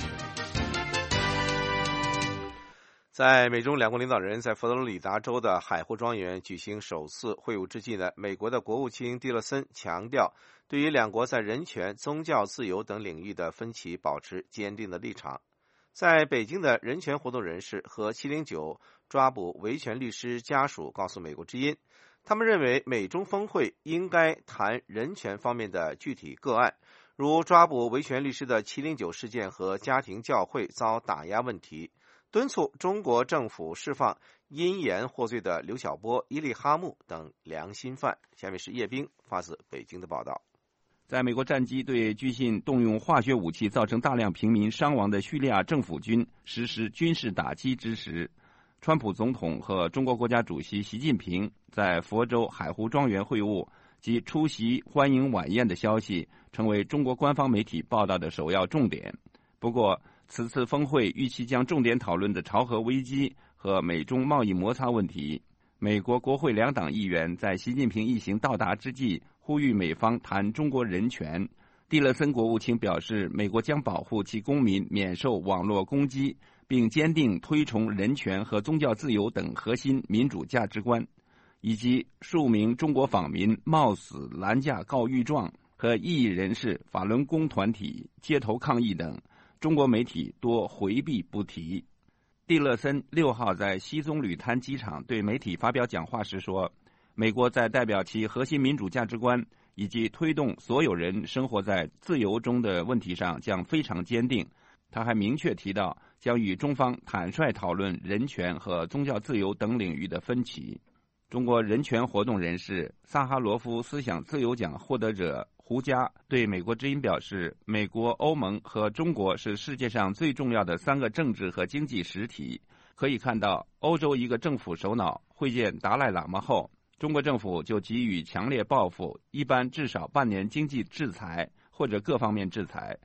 在美中两国领导人在佛罗里达州的海湖庄园举行首次会晤之际呢，美国的国务卿蒂勒森强调，对于两国在人权、宗教自由等领域的分歧保持坚定的立场。在北京的人权活动人士和七零九抓捕维权律师家属告诉美国之音，他们认为美中峰会应该谈人权方面的具体个案，如抓捕维权律师的七零九事件和家庭教会遭打压问题，敦促中国政府释放因言获罪的刘晓波、伊利哈木等良心犯。下面是叶冰发自北京的报道。 在美国战机对据信动用化学武器造成大量平民伤亡的叙利亚政府军实施军事打击之时，川普总统和中国国家主席习近平在佛州海湖庄园会晤及出席欢迎晚宴的消息成为中国官方媒体报道的首要重点。不过，此次峰会预期将重点讨论的朝核危机和美中贸易摩擦问题。美国国会两党议员在习近平一行到达之际呼吁美方谈中国人权。蒂勒森国务卿表示，美国将保护其公民免受网络攻击，并坚定推崇人权和宗教自由等核心民主价值观。以及数名中国访民冒死拦架告御状和异议人士、法轮功团体街头抗议等，中国媒体多回避不提。蒂勒森六号在西宗旅滩机场对媒体发表讲话时说，美国在代表其核心民主价值观以及推动所有人生活在自由中的问题上将非常坚定。他还明确提到，将与中方坦率讨论人权和宗教自由等领域的分歧。中国人权活动人士、萨哈罗夫思想自由奖获得者胡佳对美国之音表示，美国、欧盟和中国是世界上最重要的三个政治和经济实体。可以看到，欧洲一个政府首脑会见达赖喇嘛后，中国政府就给予强烈报复，一般至少半年经济制裁或者各方面制裁。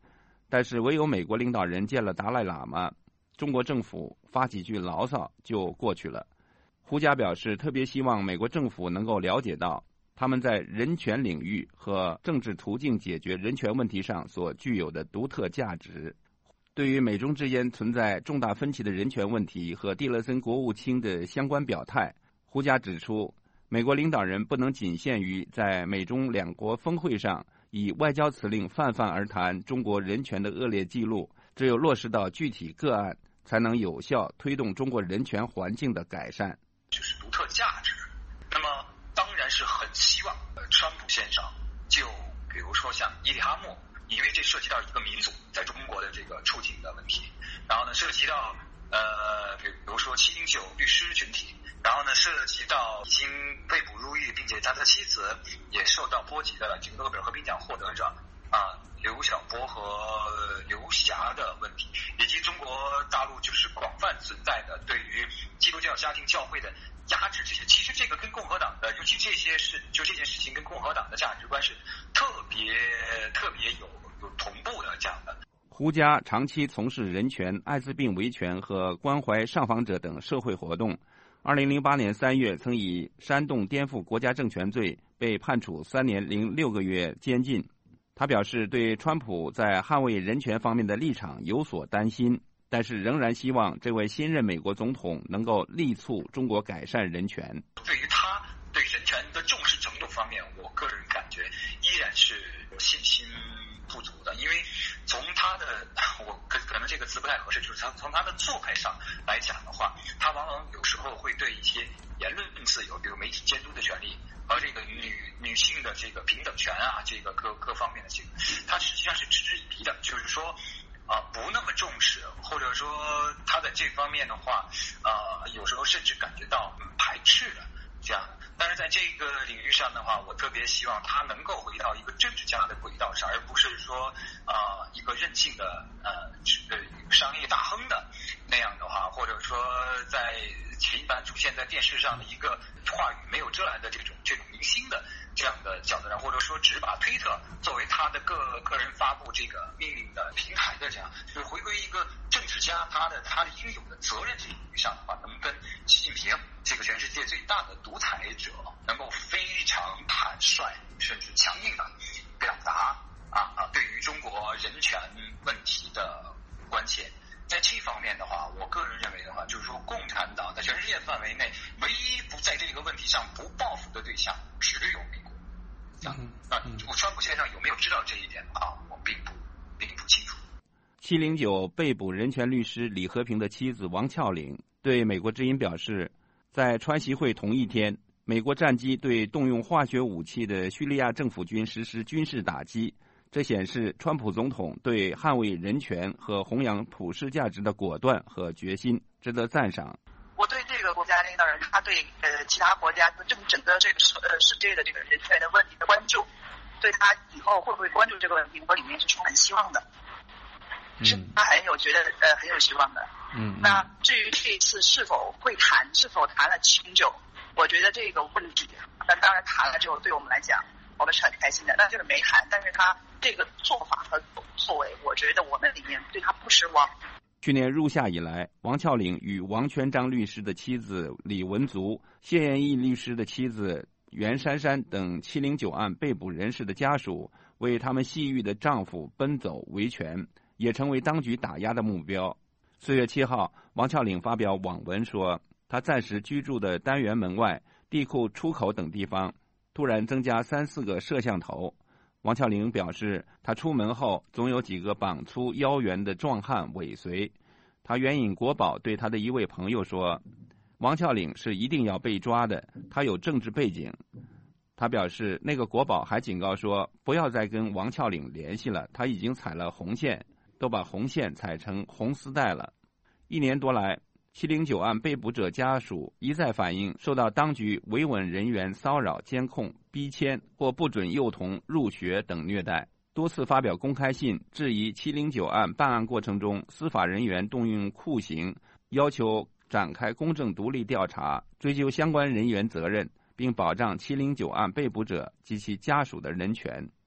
但是唯有美国领导人见了达赖喇嘛，中国政府发几句牢骚就过去了。胡佳表示，特别希望美国政府能够了解到他们在人权领域和政治途径解决人权问题上所具有的独特价值。对于美中之间存在重大分歧的人权问题和蒂勒森国务卿的相关表态，胡佳指出，美国领导人不能仅限于在美中两国峰会上以外交辞令泛泛而谈中国人权的恶劣记录，只有落实到具体个案，才能有效推动中国人权环境的改善。 就是独特价值。那么当然是很希望川普先生就比如说像伊利哈木，因为这涉及到一个民族在中国的这个处境的问题，然后呢涉及到呃比如说七零九律师群体，然后呢涉及到已经被捕入狱并且他的妻子也受到波及的这个诺贝尔和平奖获得者啊刘晓波和刘霞的问题，以及中国大陆就是广泛存在的对于基督教家庭教会的压制，这些其实这个跟共和党的，尤其这些是就这件事情跟共和党的价值观是特别特别有有同步的这样的。 胡佳长期从事人权、艾滋病维权和关怀上访者等社会活动。二零零八年三月，曾以煽动颠覆国家政权罪被判处三年零六个月监禁。他表示，对川普在捍卫人权方面的立场有所担心，但是仍然希望这位新任美国总统能够力促中国改善人权。 对于他对人权的重视程度方面，我个人感觉依然是有信心不足的，因为从他的我可可能这个词不太合适，就是他从他的做派上来讲的话，他往往有时候会对一些言论自由，比如媒体监督的权利和这个女女性的这个平等权啊，这个各各方面的这个，他实际上是嗤之以鼻的，就是说啊、呃、不那么重视，或者说他在这方面的话，呃有时候甚至感觉到、嗯、排斥的这样。但是在这个领域上的话，我特别希望他能够回到一个政治家的轨道上，而不是说啊、呃、一个任性的呃呃商业大亨的那样的话，或者说在频繁出现在电视上的一个话语没有遮拦的这种这种明星的这样的角度上，或者说只把推特作为他的个个人发布这个命令的平台的这样，就是回归一个政治家他的他的应有的责任这一领域上的话，能跟习近平这个全世界最大的独裁者能够非常坦率甚至强硬的表达啊啊对于中国人权问题的关切。在这方面的话，我个人认为的话，就是说共产党在全世界范围内唯一不在这个问题上不报复的对象只有美国。嗯啊，川普先生有没有知道这一点啊？我并不并不清楚。 七零九被捕人权律师李和平的妻子王峭岭对美国之音表示，在川习会同一天，美国战机对动用化学武器的叙利亚政府军实施军事打击，这显示川普总统对捍卫人权和弘扬普世价值的果断和决心，值得赞赏。 我对这个国家领导人，他对呃其他国家整整个这个世呃世界的这个人权的问题的关注，对他以后会不会关注这个问题，我里面是充满希望的。是他很有觉得呃很有希望的。嗯。那至于这一次是否会谈，是否谈了七零九，我觉得这个问题，那当然谈了之后，对我们来讲，我们是很开心的。那就是没谈，但是他这个做法和作为，我觉得我们里面对他不失望。 去年入夏以来，王峭岭与王全璋律师的妻子李文足、谢艳义律师的妻子袁姗姗等七零九案被捕人士的家属为他们系狱的丈夫奔走维权，也成为当局打压的目标。四月七号，王峭岭发表网文说，他暂时居住的单元门外、地库出口等地方突然增加三四个摄像头。王峭岭表示，他出门后总有几个膀粗腰圆的壮汉尾随。他援引国宝对他的一位朋友说，王峭岭是一定要被抓的，他有政治背景。他表示，那个国宝还警告说，不要再跟王峭岭联系了，他已经踩了红线，都把红线踩成红丝带了。一年多来，七零九案被捕者家属一再反映受到当局维稳人员骚扰、监控、逼迁或不准幼童入学等虐待，多次发表公开信质疑七零九案办案过程中司法人员动用酷刑，要求展开公正独立调查，追究相关人员责任，并保障七零九案被捕者及其家属的人权。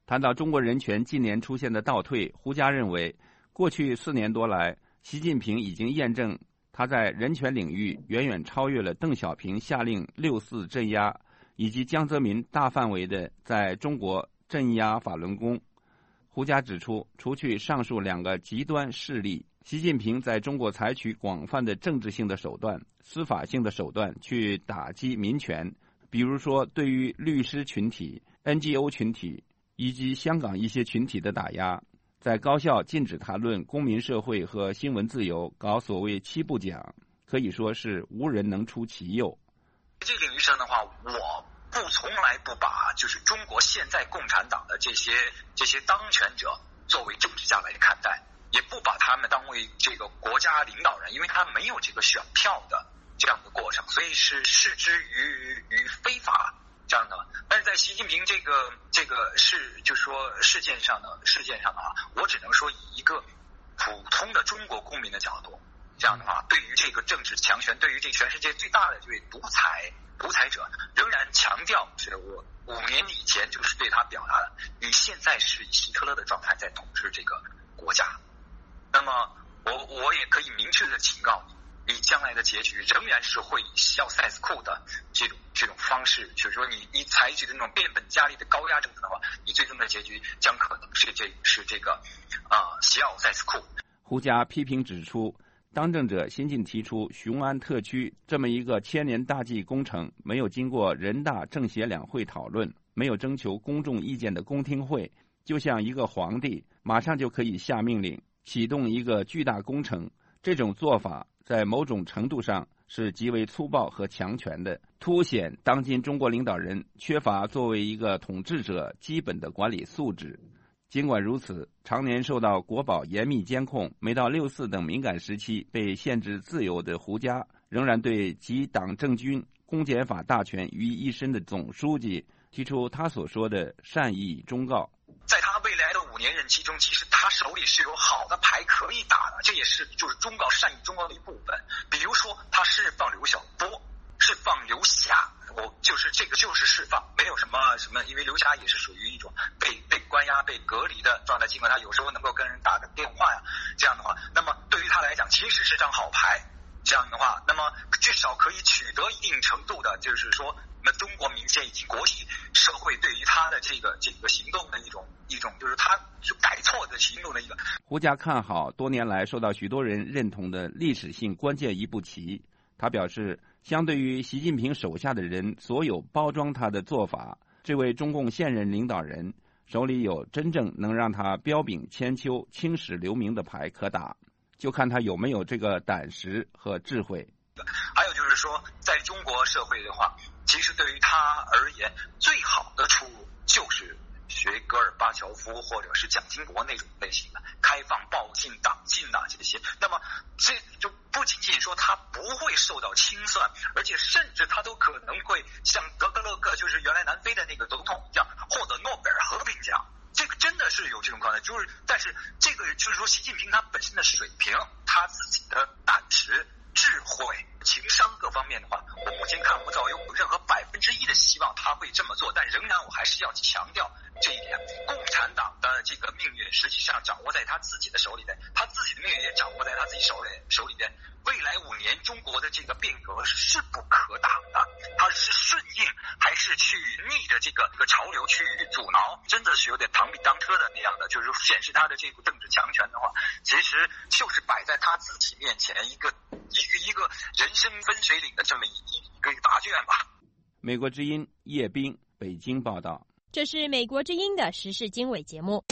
谈到中国人权近年出现的倒退，胡佳认为，过去四年多来，习近平已经验证他在人权领域远远超越了邓小平下令六四镇压，以及江泽民大范围的在中国镇压法轮功。胡佳指出，除去上述两个极端势力，习近平在中国采取广泛的政治性的手段、司法性的手段去打击民权，比如说对于律师群体、N G O 群体以及香港一些群体的打压，在高校禁止谈论公民社会和新闻自由，搞所谓七不讲，可以说是无人能出其右。 这个领域上的话，我不从来不把就是中国现在共产党的这些这些当权者作为政治家来看待，也不把他们当为这个国家领导人，因为他没有这个选票的这样的过程，所以是视之于于非法这样的。但是在习近平这个这个事，就是说事件上的事件上的话，我只能说以一个普通的中国公民的角度，这样的话，对于这个政治强权，对于这全世界最大的这位独裁独裁者，仍然强调是我五年以前就是对他表达的，你现在是以希特勒的状态在统治这个国家。那么我我也可以明确的警告你，你将来的结局仍然是会以肖塞斯库的这种这种方式，就是说你你采取的那种变本加厉的高压政策的话，你最终的结局将可能是这是这个啊肖塞斯库。 胡佳批评指出，当政者先进提出雄安特区这么一个千年大计工程，没有经过人大政协两会讨论，没有征求公众意见的公听会，就像一个皇帝马上就可以下命令启动一个巨大工程，这种做法在某种程度上是极为粗暴和强权的，凸显当今中国领导人缺乏作为一个统治者基本的管理素质。尽管如此，常年受到国保严密监控，没到六四等敏感时期被限制自由的胡佳，仍然对集党政军公检法大权于一身的总书记提出他所说的善意忠告。 在他未来的五年任期中，其实他手里是有好的牌可以打的，这也是就是忠告善意忠告的一部分。比如说，他释放刘晓波，释放刘霞，我就是这个就是释放，没有什么什么，因为刘霞也是属于一种被被关押、被隔离的状态，尽管他有时候能够跟人打个电话呀，这样的话，那么对于他来讲，其实是张好牌。这样的话，那么至少可以取得一定程度的，就是说，那中国民间以及国际社会对于他的这个这个行动的一种一种，就是他改错的行动的一个。 胡佳看好多年来受到许多人认同的历史性关键一步棋。他表示，相对于习近平手下的人所有包装他的做法，这位中共现任领导人手里有真正能让他彪炳千秋、青史留名的牌可打。就看他有没有这个胆识和智慧。 还有就是说，在中国社会的话，其实对于他而言，最好的出路就是学戈尔巴乔夫或者是蒋经国那种类型的开放、报禁、党禁啊这些。那么这就不仅仅说他不会受到清算，而且甚至他都可能会像德格勒克，就是原来南非的那个总统一样，获得诺贝尔和平奖。这个真的是有这种可能，就是，但是这个就是说，习近平他本身的水平，他自己的胆识、智慧、情商各方面的话，我目前看不到有任何百分之一的希望他会这么做。但仍然，我还是要强调这一点：共产党的这个命运实际上掌握在他自己的手里边，他自己的命运也掌握在他自己手里手里边。未来五年，中国的这个变革是势不可挡的，它是顺应还是去逆着这个这个潮流去阻挠？真的是有点螳臂当车的那样的，就是显示他的这个政治强权的话，其实就是摆在他自己面前一个一个一个人生分水岭的这么一一个答卷吧。 美国之音叶斌北京报道。 这是美国之音的时事经纬节目。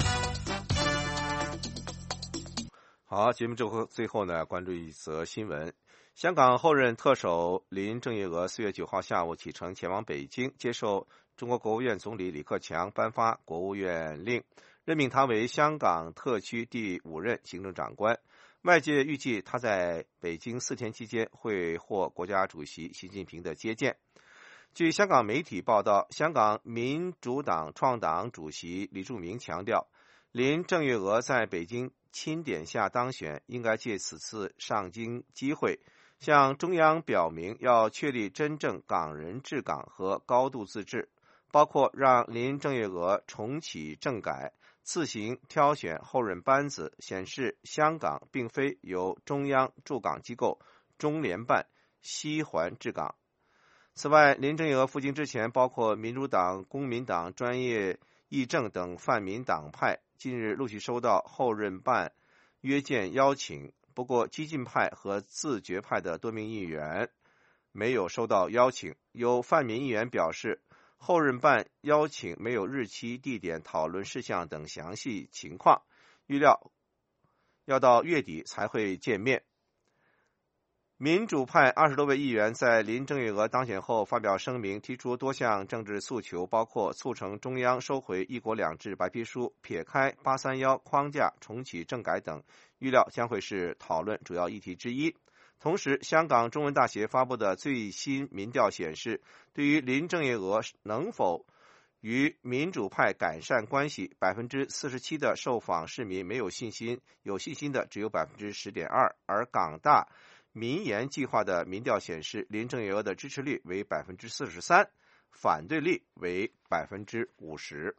好，节目最后最后呢，关注一则新闻。香港后任特首林郑月娥四月九号下午启程前往北京，接受中国国务院总理李克强颁发国务院令，任命他为香港特区第五任行政长官。外界预计他在北京四天期间会获国家主席习近平的接见。据香港媒体报道，香港民主党创党主席李柱铭强调，林郑月娥在北京钦点下当选，应该借此次上京机会向中央表明要确立真正港人治港和高度自治， 包括让林郑月娥重启政改、自行挑选后任班子，显示香港并非由中央驻港机构中联办西环治港。此外，林郑月娥赴京之前，包括民主党、公民党、专业议政等泛民党派近日陆续收到后任办约见邀请，不过激进派和自决派的多名议员没有收到邀请。有泛民议员表示，后任办邀请没有日期、地点、讨论事项等详细情况，预料要到月底才会见面。民主派二十多位议员在林郑月娥当选后发表声明，提出多项政治诉求，包括促成中央收回一国两制白皮书、撇开八三一框架重启政改等，预料将会是讨论主要议题之一。同时，香港中文大学发布的最新民调显示，对于林郑月娥能否与民主派改善关系， 百分之四十七 的受访市民没有信心，有信心的只有 百分之十点二， 而港大民研计划的民调显示，林郑月娥的支持率为 百分之四十三， 反对率为 百分之五十。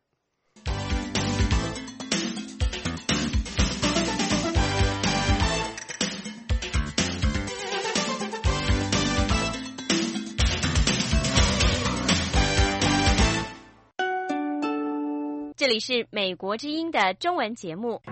这里是美国之音的中文节目。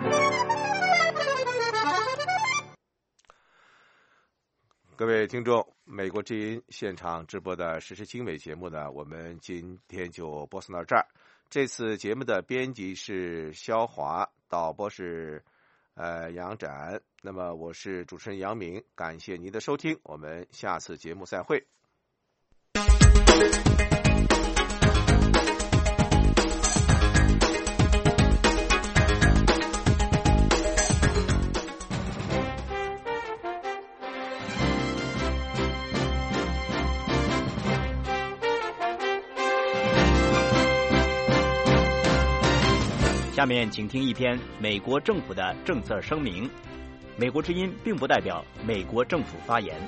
各位听众，美国之音现场直播的时事经纬节目呢，我们今天就播送到这儿。这次节目的编辑是肖华，导播是呃杨展，那么我是主持人杨明，感谢您的收听，我们下次节目再会。 下面请听一篇美国政府的政策声明。美国之音并不代表美国政府发言。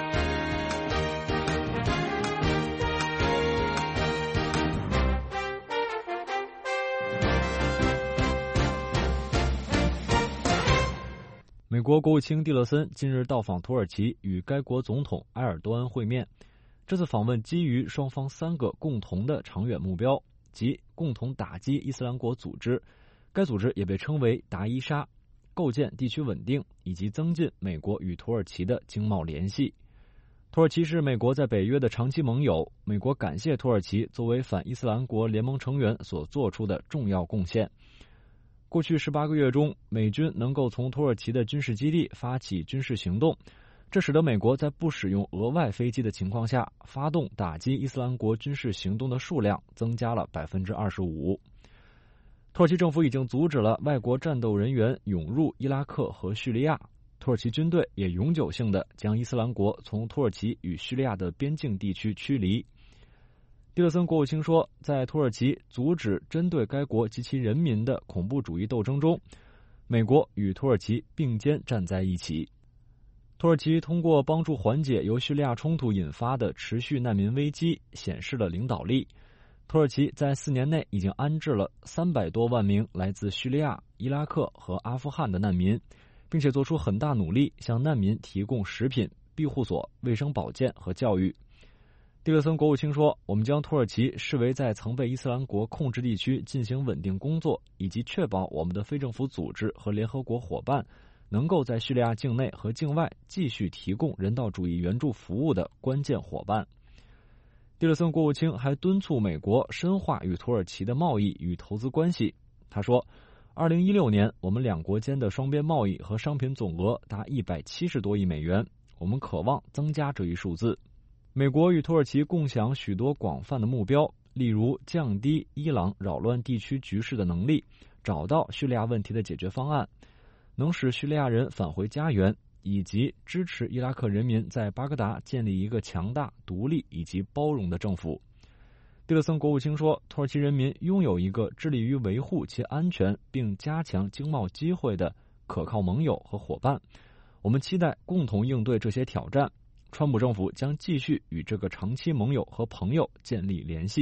美国国务卿蒂勒森近日到访土耳其，与该国总统埃尔多安会面。这次访问基于双方三个共同的长远目标，即共同打击伊斯兰国组织，该组织也被称为达伊沙，构建地区稳定，以及增进美国与土耳其的经贸联系。土耳其是美国在北约的长期盟友，美国感谢土耳其作为反伊斯兰国联盟成员所做出的重要贡献。过去十八个月中，美军能够从土耳其的军事基地发起军事行动，这使得美国在不使用额外飞机的情况下，发动打击伊斯兰国军事行动的数量增加了 百分之二十五。土耳其政府已经阻止了外国战斗人员涌入伊拉克和叙利亚，土耳其军队也永久性的将伊斯兰国从土耳其与叙利亚的边境地区驱离。蒂勒森国务卿说，在土耳其阻止针对该国及其人民的恐怖主义斗争中，美国与土耳其并肩站在一起。土耳其通过帮助缓解由叙利亚冲突引发的持续难民危机，显示了领导力。土耳其在四年内已经安置了三百多万名来自叙利亚、伊拉克和阿富汗的难民，并且做出很大努力向难民提供食品、庇护所、卫生保健和教育。蒂勒森国务卿说，我们将土耳其视为在曾被伊斯兰国控制地区进行稳定工作，以及确保我们的非政府组织和联合国伙伴能够在叙利亚境内和境外继续提供人道主义援助服务的关键伙伴。蒂勒森国务卿还敦促美国深化与土耳其的贸易与投资关系。他说，二零一六年我们两国间的双边贸易和商品总额达一百七十多亿美元，我们渴望增加这一数字。美国与土耳其共享许多广泛的目标，例如降低伊朗扰乱地区局势的能力，找到叙利亚问题的解决方案，能使叙利亚人返回家园，以及支持伊拉克人民在巴格达建立一个强大、独立以及包容的政府。蒂勒森国务卿说，土耳其人民拥有一个致力于维护其安全并加强经贸机会的可靠盟友和伙伴，我们期待共同应对这些挑战。川普政府将继续与这个长期盟友和朋友建立联系。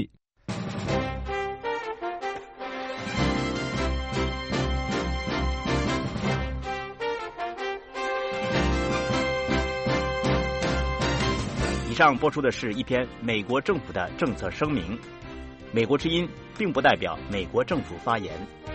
以上播出的是一篇美国政府的政策声明。美国之音并不代表美国政府发言。